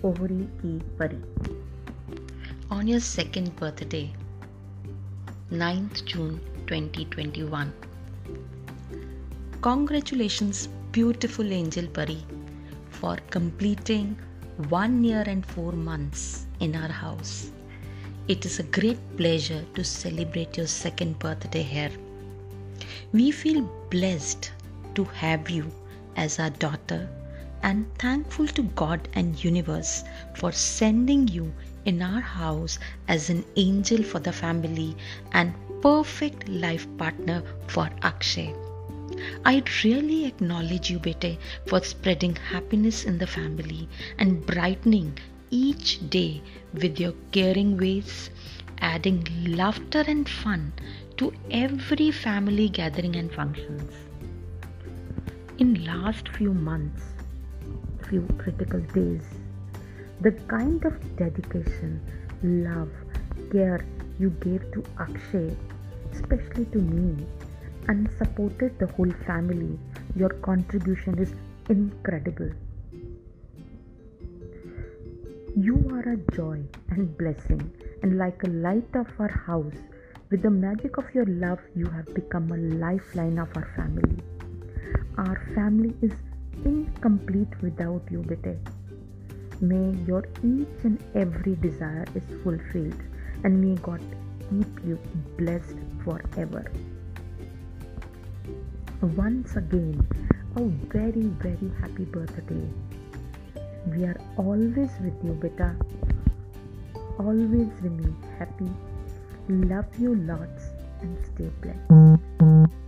Ohri Ki Pari. On your second birthday, 9th June 2021. Congratulations, beautiful angel Pari, for completing 1 year and 4 months in our house. It is a great pleasure to celebrate your second birthday here. We feel blessed to have you as our daughter and thankful to God and universe for sending you in our house as an angel for the family and perfect life partner for Akshay. I really acknowledge you, Bete, for spreading happiness in the family and brightening each day with your caring ways, adding laughter and fun to every family gathering and functions. In last few months, few critical days, the kind of dedication, love, care you gave to Akshay, especially to me, and supported the whole family, your contribution is incredible. You are a joy and blessing, and like a light of our house, with the magic of your love, you have become a lifeline of our family. Our family is incomplete without you, Bete. May your each and every desire is fulfilled, and may God keep you blessed forever. Once again, a very, very happy birthday. We are always with you, beta. Always remain happy. Love you lots and stay blessed.